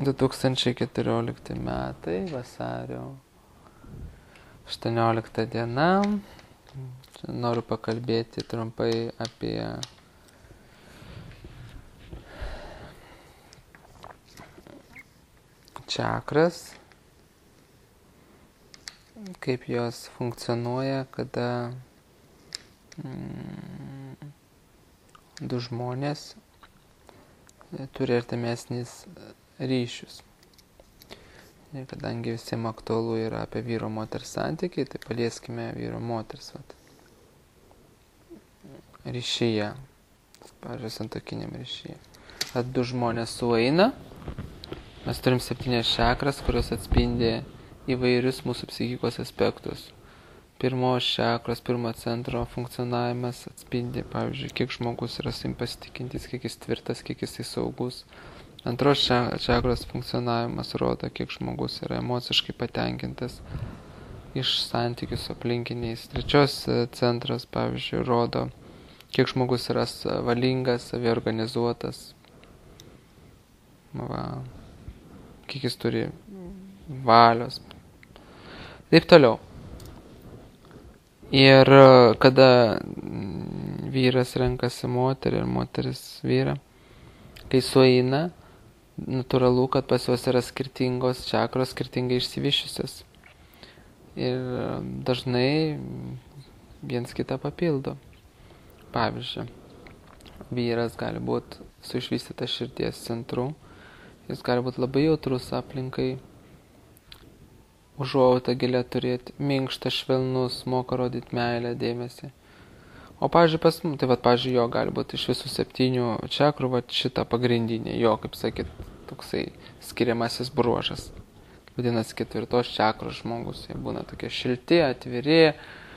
2014 metai, vasario 18 diena. Noriu pakalbėti trumpai apie čakras, kaip jos funkcionuoja, kada du žmonės turi artimesnis ryšius. Ir kadangi visiems aktualu yra apie vyro moters santykiai, tai palieskime vyro moters ryšyje, pavyzdžiui, santuokiniam ryšyje. Kad du žmonės sueina, mes turim 7 čakras, kurios atspindi įvairius mūsų psichikos aspektus. Pirmos čakros, pirmo centro funkcionavimas atspindi, pavyzdžiui, kiek žmogus yra savim pasitikintis, kiek jis tvirtas, kiek jis saugus. Antros čakros funkcionavimas rodo, kiek žmogus yra emociškai patenkintas iš santykių su aplinkiniais. Trečios centras, pavyzdžiui, rodo, kiek žmogus yra valingas, saviorganizuotas, kiek jis turi valios. Taip toliau. Ir kada vyras renkasi moterį ir moteris vyrą, kai sueina, natūralu, kad pas juos yra skirtingos čakros, skirtingai išsivyščiusios. Ir dažnai viens kitą papildo. Pavyzdžiui, vyras gali būti su išvystyta širdies centru, jis gali būti labai jautrus aplinkai, užuojautą gilią turėti, minkštas, švelnus, moka rodyti meilę, dėmesį. O pavyzdžiui, jo gali būti iš visų 7 čakrų, šita pagrindinė, jo, kaip sakyt, toksai skiriamasis bruožas. Vadinasi, 4 čakros žmogus, jie būna tokie šilti, atviri,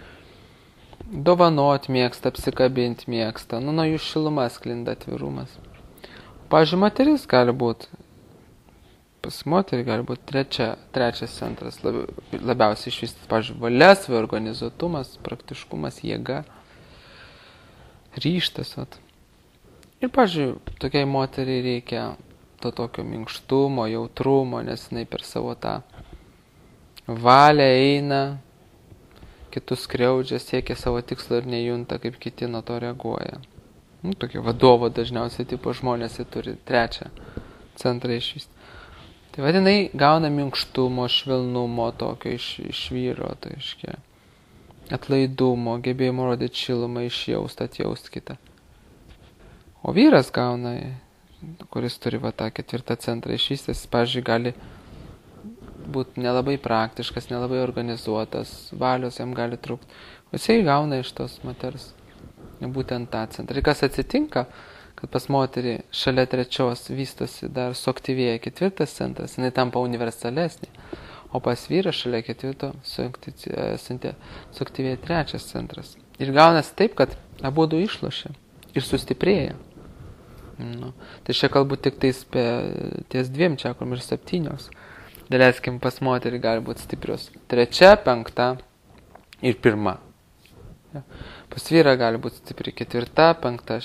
dovanot mėgsta, apsikabinti mėgsta, nuo jų šiluma sklinda atvirumas. Pavyzdžiui, moteris gali būti, pas moterį gali būti trečias centras, labiausiai išvystytas, pavyzdžiui, valia, saviorganizuotumas, praktiškumas, jėga, ryžtas. Ir, pavyzdžiui, tokiai moteriai reikia to tokio minkštumo, jautrumo, nes jinai per savo tą valią eina, kitus skriaudžia, siekia savo tikslo ir nejunta, kaip kiti nuo to reaguoja. Tokie vadovo dažniausiai tipo žmonės turi 3 centrą išvystyti. Tai vadinai gauna minkštumo, švelnumo tokio iš vyro, tai iškia atlaidumo, gebėjimo rodyti šilumą, išjaust, atjaust kitą. O vyras gauna, kuris turi tą 4 centrą išvystęs, pavyzdžiui, gali būti nelabai praktiškas, nelabai organizuotas, valios jam gali trūkti. O jisai gauna iš tos moters būtent tą centrą. Ir kas atsitinka, kad pas moterį šalia 3 vystosi dar suaktyvėja 4 centras, jinai tampa universalesnė. O pas vyrą šalia 4 suaktyvėja 3 centras. Ir gaunasi taip, kad abudu išlošia ir sustiprėja. Tai čia kalbu tik ties 2 čakrom ir 7. Daleiskim, pas moterį gali būti stiprios 3, 5 ir 1. Pas vyrą gali būti stipri 4, 5,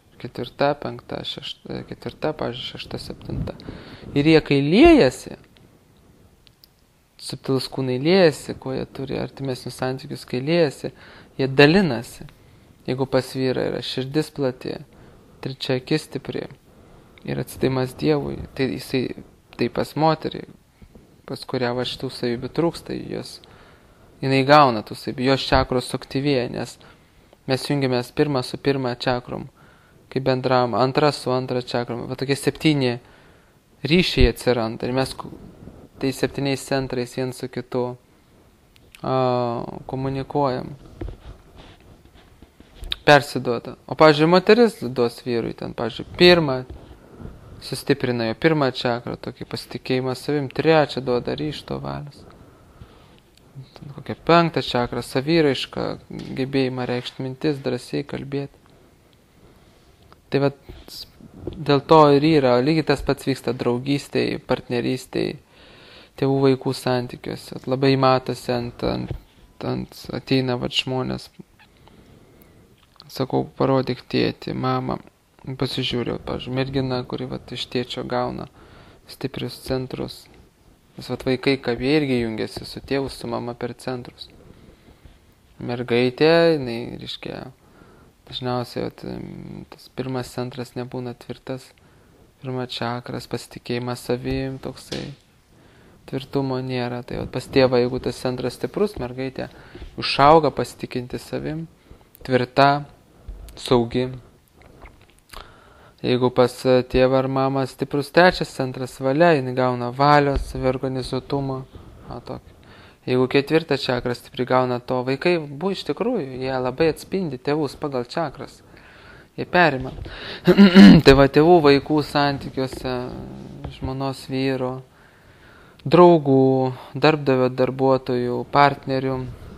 6, pavyzdžiui, 6, 7. Ir jie, kai liejasi, subtilus kūnai liejasi, kuo jie turi artimesnius santykius, kai liejasi, jie dalinasi. Jeigu pas vyrą yra širdis plati, 3 akis stipri ir atsidavimas Dievui, tai pas moterį, pas kurią šitų savybių trūksta, jinai gauna tų savybių, jos čakros suaktyvėja, nes mes jungiamės 1 su 1 čakrom, kai bendravom, 2 su 2 čakrom, tokie 7 ryšiai atsiranda ir mes tai 7 centrais vien su kitu komunikuojam, persiduoda. O, pavyzdžiui, moteris duos vyrui, pavyzdžiui, 1 sustiprina jo 1 čakrą, tokį pasitikėjimą savim, 3 duoda ryžto valios. Kokia 5 čakra, savyraiška, gebėjimą reikšti mintis, drąsiai kalbėti. Tai dėl to ir yra, lygiai tas pats vyksta draugystėj, partnerystėj, tėvų vaikų santykiuose. Labai matosi ateina žmonės, sakau, parodyk tėtį, mamą, pasižiūrėjau, pavyzdžiui, mergina, kuri iš tėčio gauna stiprius centrus. Nes vaikai kabė irgi jungiasi su tėvu, su mama per centrus. Mergaitė, jinai, reiškia, dažniausiai tas pirmas centras nebūna tvirtas. Pirma čakras, pasitikėjimas savim, toksai tvirtumo nėra. Tai pas tėvą, jeigu tas centras stiprus, mergaitė užauga pasitikinti savim, tvirta, saugi. Jeigu pas tėvą ar mamą stiprus trečias centras valia, jinai gauna valios, saviorganizuotumo. Jeigu ketvirtas čakras stipri gauna to, vaikai iš tikrųjų, jie labai atspindi tėvus pagal čakras. Jie perima. Tai va, tėvų vaikų santykiuose, žmonos vyro, draugų, darbdavio darbuotojų, partnerių,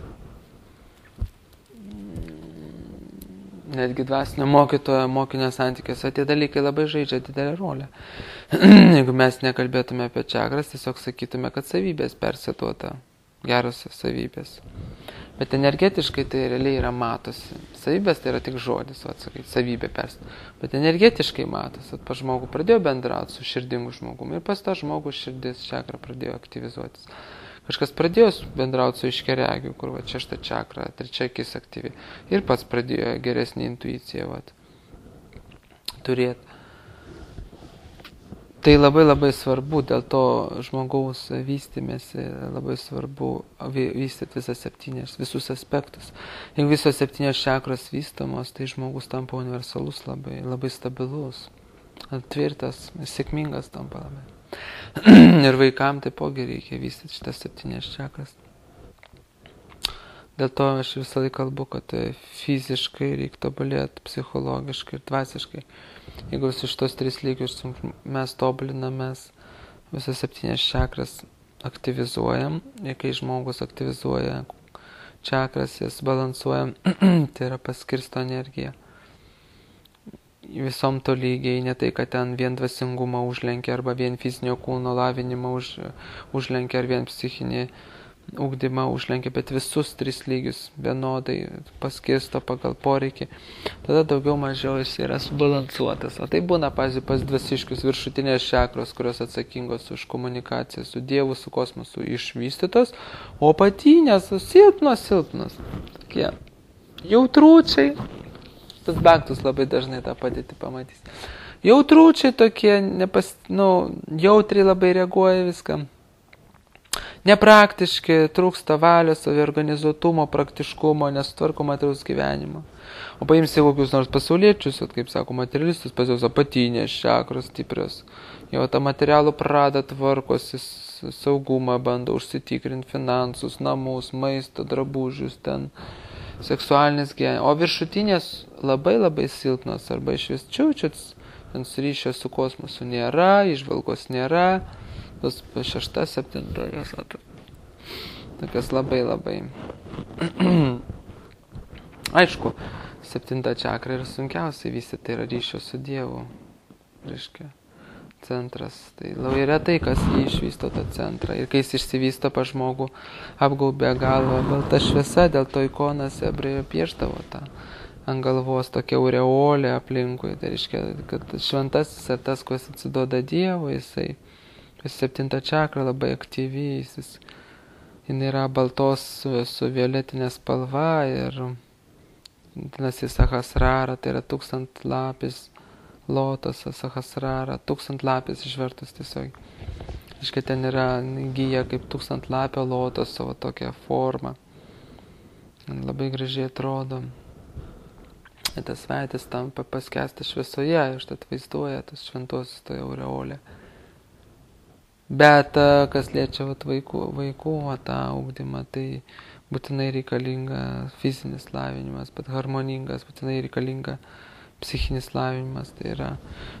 netgi dvasinio mokytojo, mokinio santykiuose, tie dalykai labai žaidžia didelę rolę. Jeigu mes nekalbėtume apie čakras, tiesiog sakytume, kad savybės persituota, gerosios savybės. Bet energetiškai tai realiai yra matosi. Savybės tai yra tik žodis, atsakai, savybė persituota. Bet energetiškai matosi. Pa žmogų pradėjo bendrauti su širdingu žmogumi ir pas tą žmogų širdis čakra pradėjo aktyvizuotis. Kažkas pradėjo bendrauti su iškeregiu, kur va, šešta čakra, trečia akis aktyvi. Ir pats pradėjo geresnį intuiciją turėti. Tai labai svarbu, dėl to žmogaus vystymėsi labai svarbu vystyti visus aspektus. Jeigu visos 7 čakros vystomos, tai žmogus tampa universalus, labai stabilus, tvirtas, sėkmingas tampa labai. Ir vaikam taipogi reikia vystyti šitas 7 čakras. Dėl to aš visą laiką kalbu, kad fiziškai reikia tobulėti, psichologiškai ir dvasiškai. Jeigu visus šitos 3 lygius mes tobulinam, mes visas 7 čakras aktyvizuojam. Ir kai žmogus aktyvizuoja čakras, jas balansuoja, tai yra paskirsto energiją. Visom to lygiai, ne tai, kad ten vien dvasingumą užlenkia, arba vien fizinio kūno lavinimą užlenkia, ar vien psichinį ugdymą užlenkia, bet visus 3 lygius vienodai paskirsto pagal poreikį. Tada daugiau mažiau jis yra subalansuotas. O tai būna, pavyzdžiui, pas dvasiškius viršutinės čakros, kurios atsakingos už komunikaciją su Dievu, su kosmosu, išvystytos, o apatinės silpnos. Tokie jautručiai. Tas baktus labai dažnai tą padėtį pamatys. Jautručiai tokie, jautriai labai reaguoja viską. Nepraktiški, trūksta valios, saviorganizuotumo, praktiškumo, nesutvarko materialaus gyvenimo. O paimsi kokius nors pasauliečius, kaip sako, materialistus, pas juos apatinės čakros stiprios. Jau tą materialų prada tvarkosi, saugumą bando užsitikrinti, finansus, namus, maisto, drabužius, ten seksualinis gyvenimas. O viršutinės labai silpnos, arba iš vis čiūčiuts, ten ryšio su kosmosu nėra, išvalgos nėra. Tos 6, 7, tokias labai. Aišku, 7 čakra yra sunkiausiai vystyti, tai yra ryšio su Dievu, reiškia, centras. Tai labai retai, kas jį išvysto tą centrą. Ir kai jis išsivysto pa žmogų, apgaubė galvą balta šviesa, dėl to ikonose Hebrajų pieštavo tą ant galvos tokia aureolė aplinkui. Tai reiškia, kad šventasis ar tas, kuris atsiduoda Dievu, jisai 7 čakra labai aktyvi, jinai yra baltos su violetinė spalva ir vadinasi Sahasrara, tai yra 1000 lapis lotosas, Sahasrara, 1000 lapis išvertus tiesiog. Iškai ten yra gyja kaip 1000 lapio lotoso, tokia forma. Labai gražiai atrodo. Ir tas veidas tampa paskęsta šviesoje, užtat vaizduoja tas šventuosius toje aureolė. Bet kas liečia vaikų tą ugdymą, tai būtinai reikalinga fizinis lavinimas, bet harmoningas, būtinai reikalinga psichinis lavinimas. Tai yra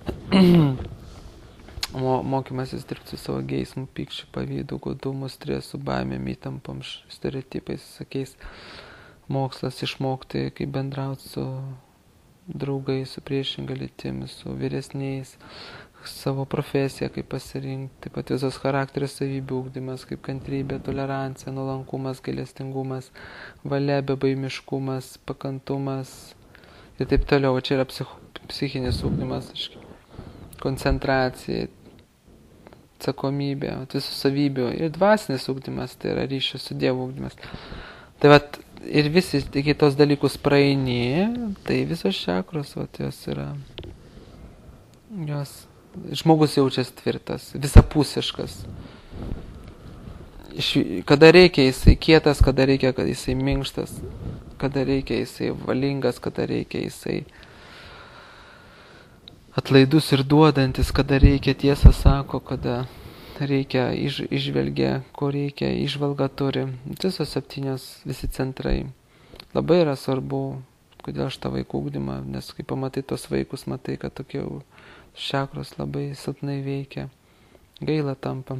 mokymasis dirbti su savo geismu, pykčiu, pavydu, godumu, stresu, baimėm, įtampom, stereotipais, visokiais. Mokslas išmokti, kaip bendrauti su draugais, su priešinga lytimi, su vyresniais, savo profesiją, kaip pasirinkti, taip pat visos charakterio savybių ugdymas, kaip kantrybė, tolerancija, nuolankumas, gailestingumas, valia, bebaimiškumas, pakantumas ir taip toliau. Čia yra psichinis ugdymas, koncentracija, atsakomybė, visų savybių. Ir dvasinis ugdymas, tai yra ryšio su Dievu ugdymas. Tai vat, ir visi, kai tos dalykus praeini, tai visos čakros, vat, jos yra, žmogus jaučiasi tvirtas, visapusiškas. Kada reikia, jisai kietas, kada reikia, kad jisai minkštas, kada reikia, jisai valingas, kada reikia, jisai atlaidus ir duodantis, kada reikia, tiesą sako, kada reikia, išvelgia, ko reikia, išvalga turi. Visos 7, visi centrai. Labai yra svarbu, kodėl aš tą vaikų ugdymą, nes kai pamatai tos vaikus, matai, kad tokie čakros labai silpnai veikia. Gaila tampa.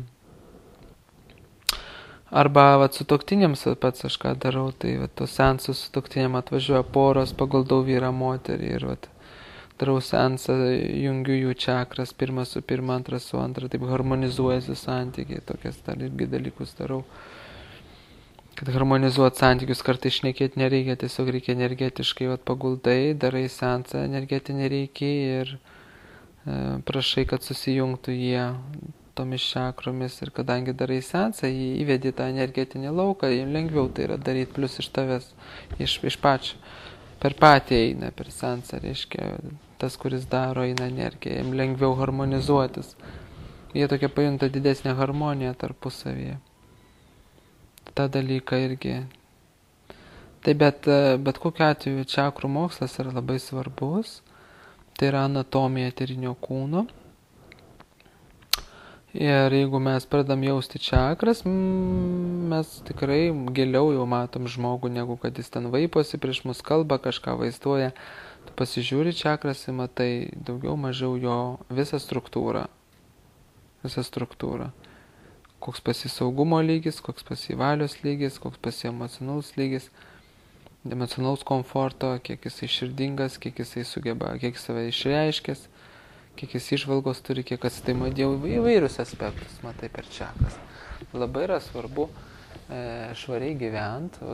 Arba vat, sutuoktiniams pats aš ką darau, tai vat, tos seansus sutuoktiniam atvažiuoja poros, paguldau vyrą moterį ir vat, darau seansą, jungiu jų čakras, pirmą su pirma, antrą su antrą, taip harmonizuojasi santykiai, tokias dar irgi dalykus darau. Kad harmonizuot santykius, kartais šnekėti nereikia, tiesiog reikia energetiškai, vat, paguldai, darai seansą energetinį reikia ir prašai, kad susijungtų jie tomis čakromis ir kadangi darai seansą, jį įvedi tą energetinį lauką, jiems lengviau tai yra daryti, plus iš tavęs, iš pačio. Per patį eina, per seansą, reiškia, tas, kuris daro, eina energija, jiems lengviau harmonizuotis. Jie tokia pajunta didesnę harmoniją tarpusavyje. Ta dalyką irgi. Tai bet kokiu atveju čakrų mokslas yra labai svarbus. Tai yra anatomija eterinio kūno. Ir jeigu mes pradam jausti čakras, mes tikrai giliau jau matom žmogų, negu kad jis ten vaiposi, prieš mus kalba, kažką vaizduoja. Tu pasižiūri čakras ir matai daugiau mažiau jo visą struktūrą. Koks pas jį saugumo lygis, koks pas jį valios lygis, koks pas jį emocionalus lygis, emocionalaus komforto, kiek jisai širdingas, kiek jisai sugeba, kiek save išreiškęs, kiek jis išvalgos turi, kiek atsistaimo Dievo, įvairius aspektus matai per čakras. Labai yra svarbu švariai gyventi,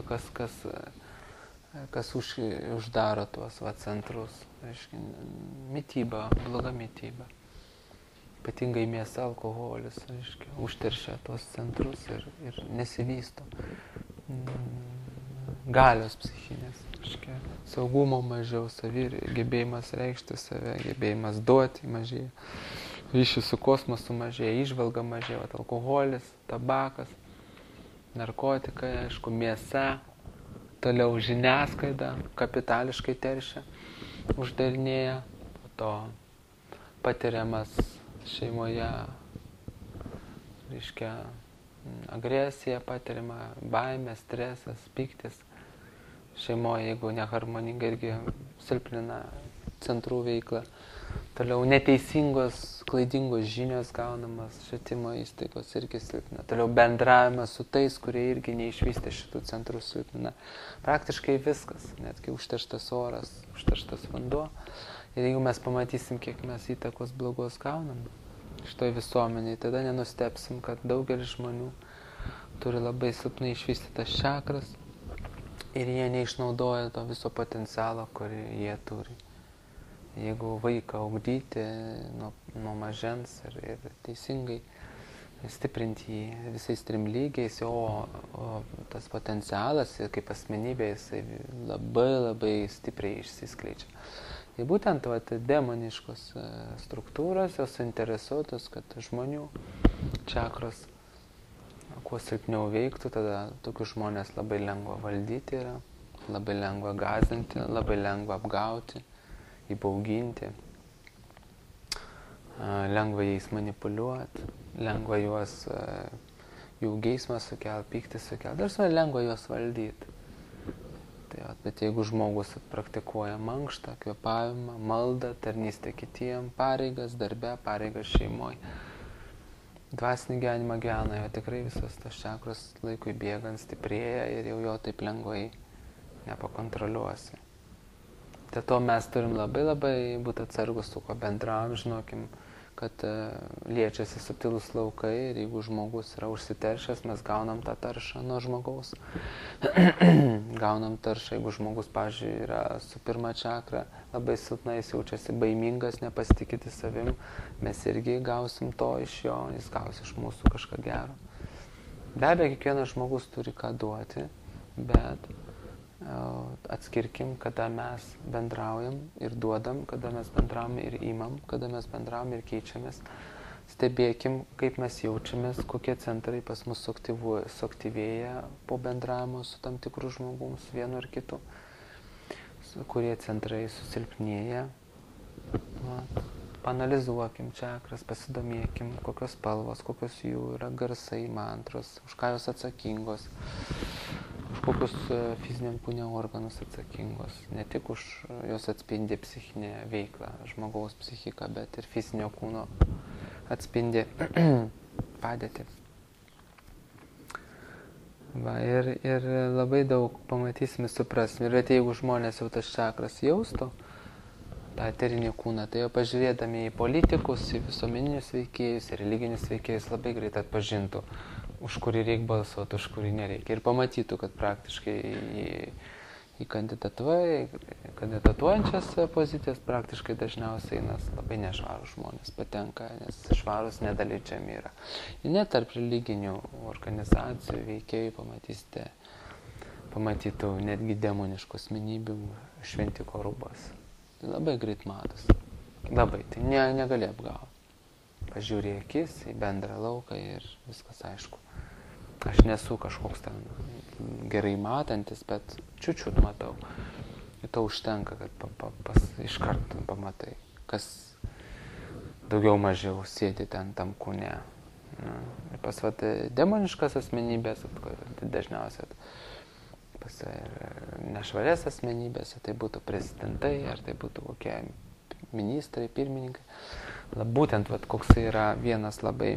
kas uždaro tuos centrus. Reiškia, mityba, bloga mityba. Ypatingai mėsa, alkoholis, reiškia, užteršia tuos centrus ir nesivysto. Galios psichinės. Saugumo mažiau, gebėjimas reikšti save, gebėjimas duoti mažėja, ryšių su kosmosu mažėja, išvalga mažėja, alkoholis, tabakas, narkotikai, aišku, mėsa, toliau žiniasklaida, kapitališkai teršia, uždarinėja, po to patiriamas šeimoje, reiškia, agresija patiriama, baimė, stresas, pyktis. Šeimoje, jeigu neharmoninga, irgi silpnina centrų veiklą. Toliau neteisingos, klaidingos žinios gaunamas švietimo įstaigos irgi silpnina. Toliau bendravimas su tais, kurie irgi neišvystė šitų centrų silpnina. Praktiškai viskas, netgi užterštas oras, užterštas vanduo. Ir jeigu mes pamatysim, kiek mes įtakos blogos gaunam šitoj visuomeniai, tada nenustepsim, kad daugelis žmonių turi labai silpnai išvystytas čakras. Ir jie neišnaudoja to viso potencialo, kurį jie turi. Jeigu vaiką ugdyti nuo mažens ir teisingai stiprinti jį visais 3 lygiais, o tas potencialas kaip asmenybė jisai labai stipriai išsiskleidžia. Tai būtent demoniškos struktūros, jos interesuotos, kad žmonių čakros kuo silpniau veiktų, tada tokius žmonės labai lengva valdyti yra, labai lengva gąsdinti, labai lengva apgauti, įbauginti, lengva jais manipuliuoti, lengva jų geismą sukelti, pyktį sukelti, dar lengva juos valdyti. Tai, bet jeigu žmogus praktikuoja mankštą, kvėpavimą, maldą, tarnystę kitiem, pareigas darbe, pareigas šeimoje, dvasinį gyvenimą gyvena, jo tikrai visas tas čakros laikui bėgant stiprėja ir jau jo taip lengvai nepakontroliuosi. Dėl to mes turim labai būti atsargus su kuo bendravom, žinokim, kad liečiasi subtilus laukai ir jeigu žmogus yra užsiteršęs, mes gaunam tą taršą nuo žmogaus. Gaunam taršą, jeigu žmogus, pavyzdžiui, yra su pirma čakra, labai silpnai jis jaučiasi baimingas, nepasitikėti savim, mes irgi gausim to iš jo, jis gaus iš mūsų kažką gero. Be abejo, kiekvienas žmogus turi ką duoti, bet atskirkim, kada mes bendraujam ir duodam, kada mes bendraujam ir imam, kada mes bendraujam ir keičiamės. Stebėkim, kaip mes jaučiamės, kokie centrai pas mus suaktyvėja po bendravimo su tam tikrų žmogum, su vienu ar kitu, kurie centrai susilpnėja. Panalizuokim čakras, pasidomėkim, kokios spalvos, kokios jų yra garsai, mantros, už ką jos atsakingos, už kokius fiziniam kūne organus atsakingos. Ne tik už jos atspindi psichinę veiklą, žmogaus psichiką, bet ir fizinio kūno atspindi padėtį. Ir labai daug pamatysime, suprasime. Ir jeigu žmonės jau tas čakras jaustų, tą eterinį kūną, tai jau pažiūrėdami į politikus, į visuomeninius veikėjus, į religinius veikėjus labai greit atpažintų, už kurį reikia balsuoti, už kurį nereikia. Ir pamatytų, kad praktiškai į kandidatuojančias pozicijas praktiškai dažniausiai labai nešvarūs žmonės patenka, nes švarūs nedaleidžiami yra. Ir net tarp religinių organizacijų veikėjų pamatytų netgi demoniškų asmenybių šventiko rūbas. Labai greit matosi. Labai, tai negali apgauti. Pažiūrė akis į bendrą lauką ir viskas aišku. Aš nesu kažkoks ten gerai matantis, bet čiut matau. Ir to užtenka, kad iškart pamatai, kas daugiau mažiau sėdi ten tam kūne. Ir pas demoniškas asmenybės, dažniausiai pas nešvarės asmenybės, tai būtų prezidentai, ar tai būtų kokie ministrai, pirmininkai. Būtent koks yra vienas labai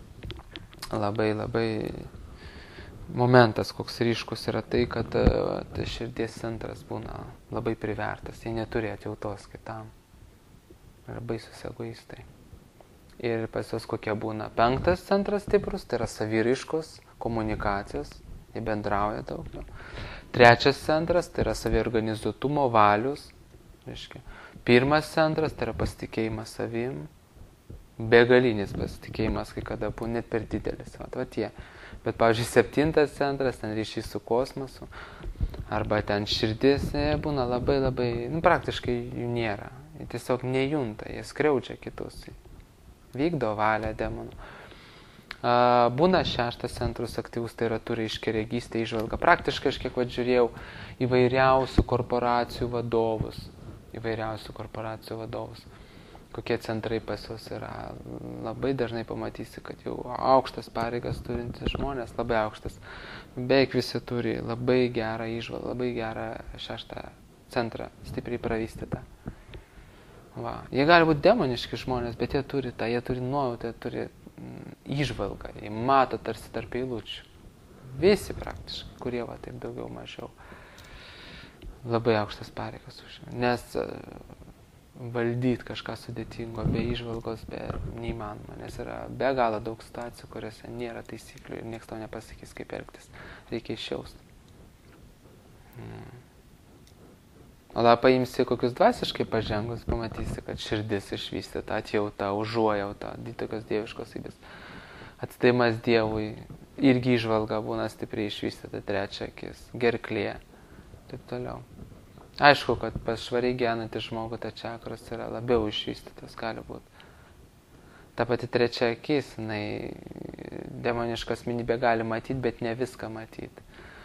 momentas, koks ryškus yra tai, kad širdies centras būna labai privertas, jie neturi atjautos kitam. Yra baisus egoistai. Ir pas juos kokie būna 5 centras stiprus, tai yra saviraiškos, komunikacijos, jie bendrauja daug. 3 centras, tai yra saviorganizuotumo, valius. 1 centras, tai yra pasitikėjimas savim, begalinis pasitikėjimas, kai kada būna net per didelis. Tie. Bet, pavyzdžiui, 7 centras, ten ryšys su kosmosu, arba ten širdis, būna labai, praktiškai jų nėra. Jie tiesiog nejunta, jie skriaudžia kitus, vykdo valią demonų. Būna 6 centrus aktyvus, tai yra turi aiškiaregystę, įžvalgą. Praktiškai aš kiek žiūrėjau įvairiausių korporacijų vadovus. Kokie centrai pas juos yra. Labai dažnai pamatysi, kad jau aukštas pareigas turintis žmonės, labai aukštas. Beveik visi turi labai gerą įžvalgą, labai gerą 6 centrą, stipriai pravystytą. Jie gali būti demoniški žmonės, bet jie turi tą, jie turi nuojautą, jie turi įžvalgą, jie mato tarsi tarp eilučių. Visi praktiškai, kurie taip daugiau mažiau. Labai aukštas pareigas užima. Nes valdyti kažką sudėtingo, be įžvalgos, neįmanoma, nes yra be galo daug situacijų, kuriuose nėra taisyklių ir niekas tau nepasakys, kaip elgtis. Reikia išjausti. O dar paimsi kokius dvasiškai pažengus, pamatysi, kad širdis išvystyta, atjauta, užuojauta, tokios dieviškos savybės. Atstaimas Dievui, irgi įžvalga būna stipriai išvystyta, 3 akis, gerklė, taip toliau. Aišku, kad pas švariai gyvenantį žmogų ta čakros yra labiau išvystytas, gali būti. Ta pati 3 akis, demoniška asmenybė gali matyti, bet ne viską matyti.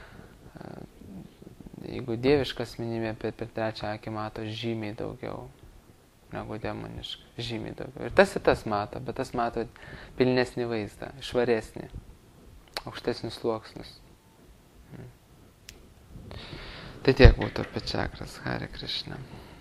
Jeigu dieviška asmenybė per 3 akį mato žymiai daugiau negu demoniška, žymiai daugiau. Ir tas mato, bet tas mato pilnesnį vaizdą, švaresnį, aukštesnius sluoksnius. Tai tiek būtų apie čakras. Hare Krishna.